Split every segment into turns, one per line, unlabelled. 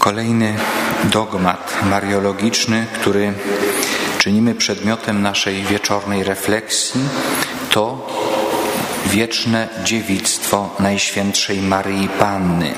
Kolejny dogmat mariologiczny, który czynimy przedmiotem naszej wieczornej refleksji, to wieczne dziewictwo Najświętszej Maryi Panny.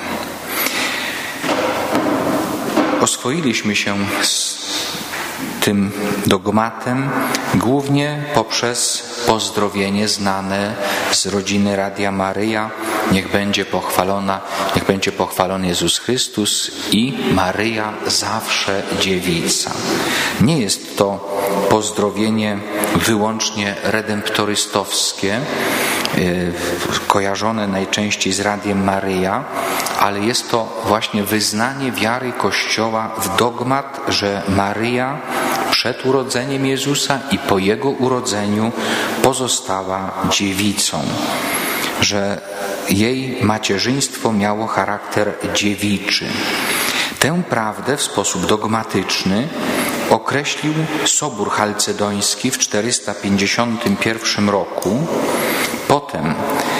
Oswoiliśmy się z tym dogmatem głównie poprzez pozdrowienie znane z rodziny Radia Maryja: niech będzie pochwalony Jezus Chrystus i Maryja zawsze dziewica. Nie jest to pozdrowienie wyłącznie redemptorystowskie, kojarzone najczęściej z Radiem Maryja, ale jest to właśnie wyznanie wiary Kościoła w dogmat, że Maryja przed urodzeniem Jezusa i po Jego urodzeniu pozostała dziewicą, że jej macierzyństwo miało charakter dziewiczy. Tę prawdę w sposób dogmatyczny określił Sobór Chalcedoński w 451 roku. Potem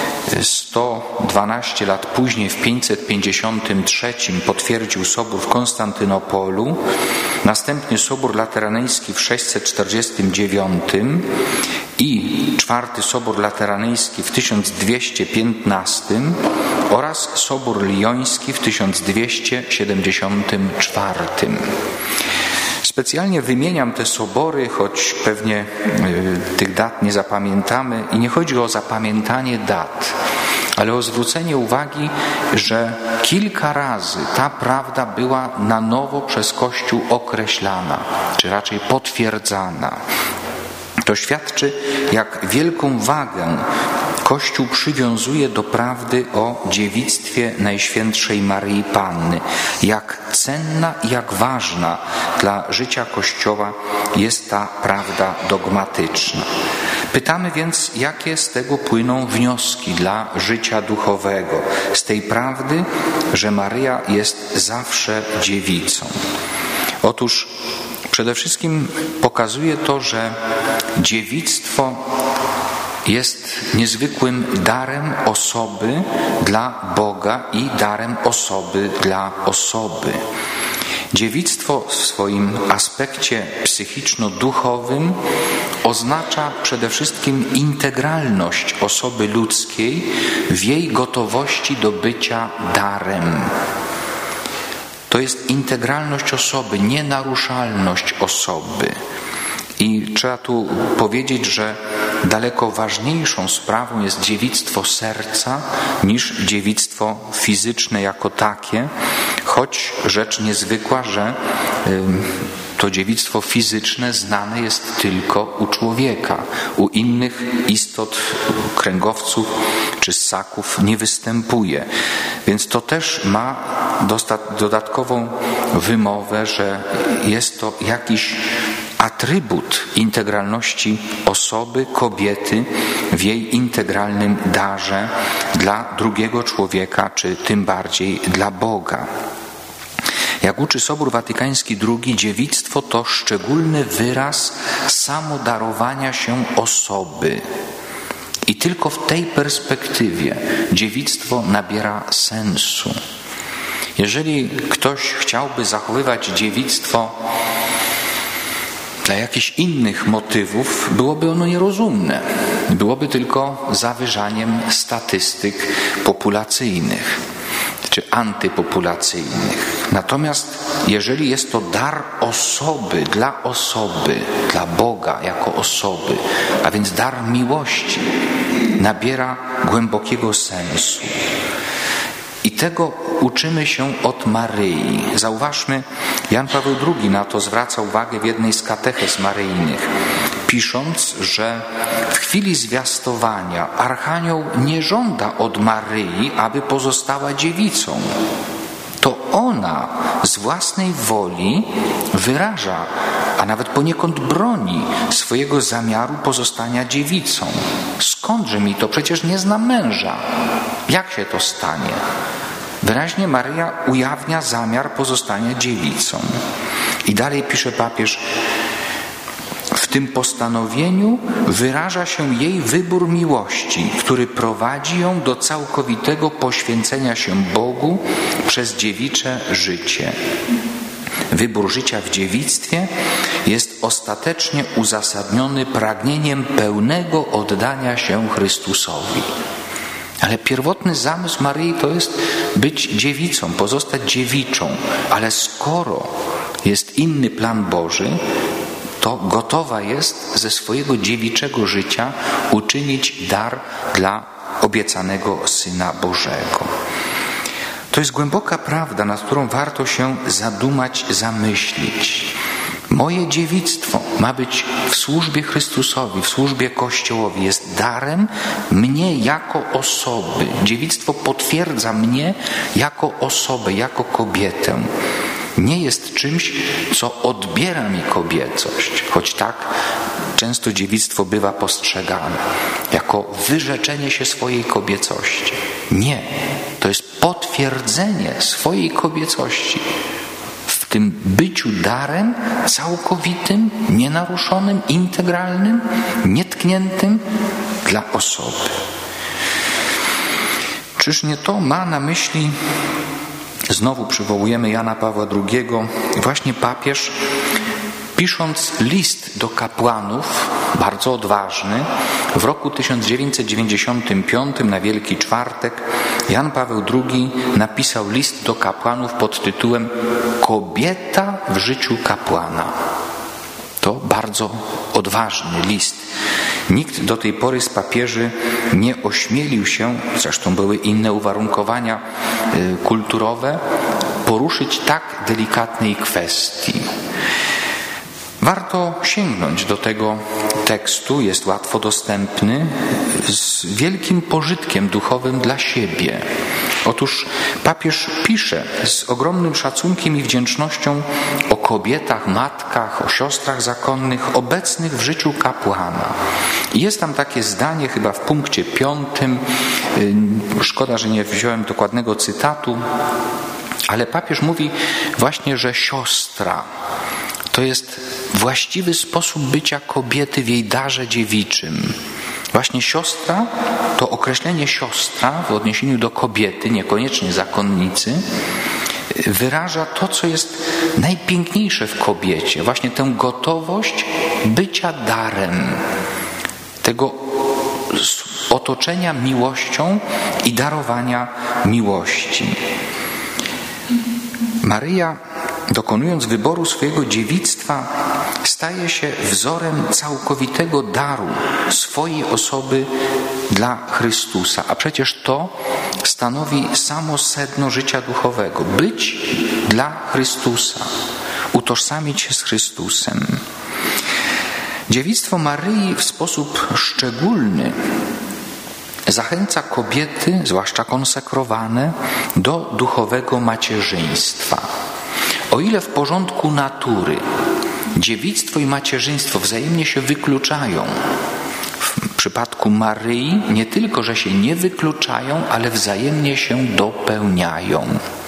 112 lat później, w 553 potwierdził Sobór w Konstantynopolu, następnie Sobór Lateranyjski w 649 i Czwarty Sobór Lateranyjski w 1215 oraz Sobór Lijoński w 1274. Specjalnie wymieniam te sobory, choć pewnie tych dat nie zapamiętamy i nie chodzi o zapamiętanie dat, ale o zwrócenie uwagi, że kilka razy ta prawda była na nowo przez Kościół określana, czy raczej potwierdzana. To świadczy, jak wielką wagę Kościół przywiązuje do prawdy o dziewictwie Najświętszej Maryi Panny. Jak cenna i jak ważna dla życia Kościoła jest ta prawda dogmatyczna. Pytamy więc, jakie z tego płyną wnioski dla życia duchowego, z tej prawdy, że Maryja jest zawsze dziewicą. Otóż przede wszystkim pokazuje to, że dziewictwo jest niezwykłym darem osoby dla Boga i darem osoby dla osoby. Dziewictwo w swoim aspekcie psychiczno-duchowym oznacza przede wszystkim integralność osoby ludzkiej w jej gotowości do bycia darem. To jest integralność osoby, nienaruszalność osoby. I trzeba tu powiedzieć, że daleko ważniejszą sprawą jest dziewictwo serca niż dziewictwo fizyczne jako takie, choć rzecz niezwykła, że to dziewictwo fizyczne znane jest tylko u człowieka. U innych istot, kręgowców czy ssaków nie występuje. Więc to też ma dodatkową wymowę, że jest to jakiś atrybut integralności osoby, kobiety w jej integralnym darze dla drugiego człowieka, czy tym bardziej dla Boga. Jak uczy Sobór Watykański II, dziewictwo to szczególny wyraz samodarowania się osoby. I tylko w tej perspektywie dziewictwo nabiera sensu. Jeżeli ktoś chciałby zachowywać dziewictwo dla jakichś innych motywów, byłoby ono nierozumne. Byłoby tylko zawyżaniem statystyk populacyjnych czy antypopulacyjnych. Natomiast jeżeli jest to dar osoby, dla Boga jako osoby, a więc dar miłości, nabiera głębokiego sensu. I tego uczymy się od Maryi. Zauważmy, Jan Paweł II na to zwraca uwagę w jednej z katechez maryjnych, pisząc, że w chwili zwiastowania Archanioł nie żąda od Maryi, aby pozostała dziewicą. To ona z własnej woli wyraża, a nawet poniekąd broni swojego zamiaru pozostania dziewicą. Skądże mi to? Przecież nie znam męża. Jak się to stanie? Wyraźnie Maryja ujawnia zamiar pozostania dziewicą. I dalej pisze papież: w W tym postanowieniu wyraża się jej wybór miłości, który prowadzi ją do całkowitego poświęcenia się Bogu przez dziewicze życie. Wybór życia w dziewictwie jest ostatecznie uzasadniony pragnieniem pełnego oddania się Chrystusowi. Ale pierwotny zamysł Maryi to jest być dziewicą, pozostać dziewiczą. Ale skoro jest inny plan Boży, to gotowa jest ze swojego dziewiczego życia uczynić dar dla obiecanego Syna Bożego. To jest głęboka prawda, nad którą warto się zadumać, zamyślić. Moje dziewictwo ma być w służbie Chrystusowi, w służbie Kościołowi. Jest darem mnie jako osoby. Dziewictwo potwierdza mnie jako osobę, jako kobietę. Nie jest czymś, co odbiera mi kobiecość, choć tak często dziewictwo bywa postrzegane jako wyrzeczenie się swojej kobiecości. Nie, to jest potwierdzenie swojej kobiecości w tym byciu darem całkowitym, nienaruszonym, integralnym, nietkniętym dla osoby. Czyż nie to ma na myśli, znowu przywołujemy Jana Pawła II, właśnie papież, pisząc list do kapłanów, bardzo odważny, w roku 1995 na Wielki Czwartek Jan Paweł II napisał list do kapłanów pod tytułem Kobieta w życiu kapłana. To bardzo odważny list. Nikt do tej pory z papieży nie ośmielił się, zresztą były inne uwarunkowania kulturowe, poruszyć tak delikatnej kwestii. Warto sięgnąć do tego tekstu, jest łatwo dostępny, z wielkim pożytkiem duchowym dla siebie. Otóż papież pisze z ogromnym szacunkiem i wdzięcznością o kobietach, matkach, o siostrach zakonnych obecnych w życiu kapłana. I jest tam takie zdanie chyba w punkcie 5, szkoda, że nie wziąłem dokładnego cytatu, ale papież mówi właśnie, że siostra to jest właściwy sposób bycia kobiety w jej darze dziewiczym. Właśnie siostra, to określenie siostra w odniesieniu do kobiety, niekoniecznie zakonnicy, wyraża to, co jest najpiękniejsze w kobiecie. Właśnie tę gotowość bycia darem, tego otoczenia miłością i darowania miłości. Maryja, dokonując wyboru swojego dziewictwa, staje się wzorem całkowitego daru swojej osoby dla Chrystusa. A przecież to stanowi samo sedno życia duchowego. Być dla Chrystusa, utożsamić się z Chrystusem. Dziewictwo Maryi w sposób szczególny zachęca kobiety, zwłaszcza konsekrowane, do duchowego macierzyństwa. O ile w porządku natury dziewictwo i macierzyństwo wzajemnie się wykluczają, w przypadku Maryi nie tylko, że się nie wykluczają, ale wzajemnie się dopełniają.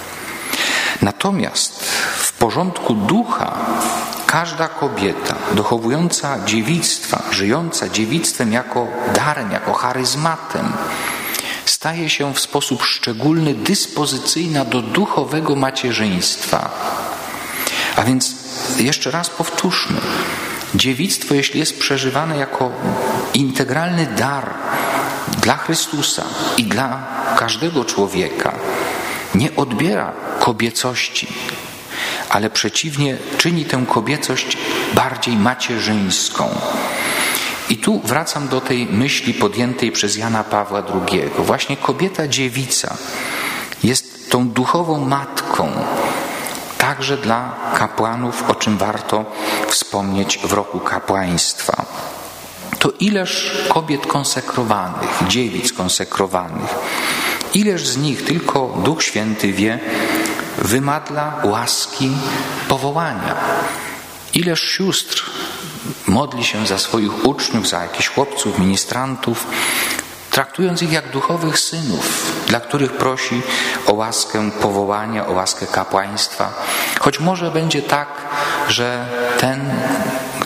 Natomiast w porządku ducha każda kobieta dochowująca dziewictwa, żyjąca dziewictwem jako darem, jako charyzmatem, staje się w sposób szczególny dyspozycyjna do duchowego macierzyństwa. A więc jeszcze raz powtórzmy, dziewictwo, jeśli jest przeżywane jako integralny dar dla Chrystusa i dla każdego człowieka, nie odbiera kobiecości, ale przeciwnie czyni tę kobiecość bardziej macierzyńską. I tu wracam do tej myśli podjętej przez Jana Pawła II. Właśnie kobieta dziewica jest tą duchową matką, także dla kapłanów, o czym warto wspomnieć w roku kapłaństwa. To ileż kobiet konsekrowanych, dziewic konsekrowanych, ileż z nich, tylko Duch Święty wie, wymadla łaski powołania. Ileż sióstr modli się za swoich uczniów, za jakichś chłopców, ministrantów, traktując ich jak duchowych synów, dla których prosi o łaskę powołania, o łaskę kapłaństwa. Choć może będzie tak, że ten,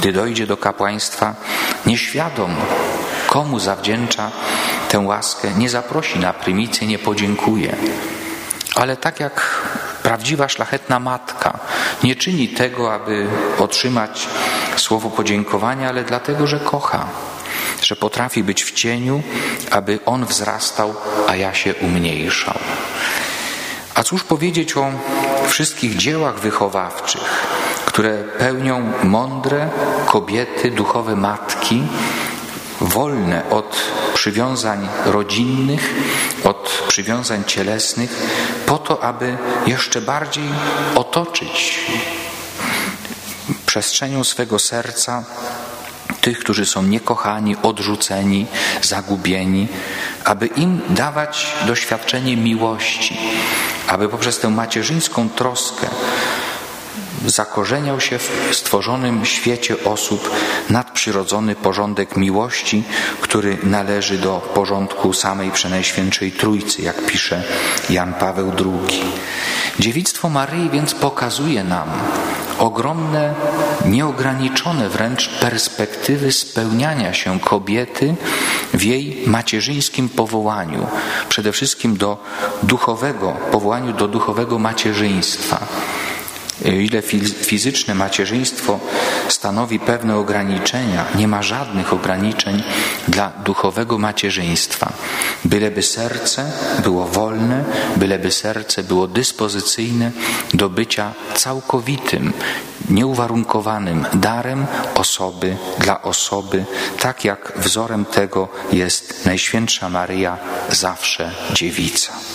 gdy dojdzie do kapłaństwa, nieświadom, komu zawdzięcza tę łaskę, nie zaprosi na prymicję, nie podziękuje. Ale tak jak prawdziwa szlachetna matka nie czyni tego, aby otrzymać słowo podziękowania, ale dlatego, że kocha, że potrafi być w cieniu, aby on wzrastał, a ja się umniejszał. A cóż powiedzieć o wszystkich dziełach wychowawczych, które pełnią mądre kobiety, duchowe matki, wolne od przywiązań rodzinnych, od przywiązań cielesnych, po to, aby jeszcze bardziej otoczyć przestrzenią swego serca tych, którzy są niekochani, odrzuceni, zagubieni, aby im dawać doświadczenie miłości, aby poprzez tę macierzyńską troskę zakorzeniał się w stworzonym świecie osób nadprzyrodzony porządek miłości, który należy do porządku samej Przenajświętszej Trójcy, jak pisze Jan Paweł II. Dziewictwo Maryi więc pokazuje nam ogromne, nieograniczone wręcz perspektywy spełniania się kobiety w jej macierzyńskim powołaniu, przede wszystkim powołaniu do duchowego macierzyństwa. O ile fizyczne macierzyństwo stanowi pewne ograniczenia, nie ma żadnych ograniczeń dla duchowego macierzyństwa. Byleby serce było wolne, byleby serce było dyspozycyjne do bycia całkowitym, nieuwarunkowanym darem osoby dla osoby, tak jak wzorem tego jest Najświętsza Maryja, zawsze dziewica.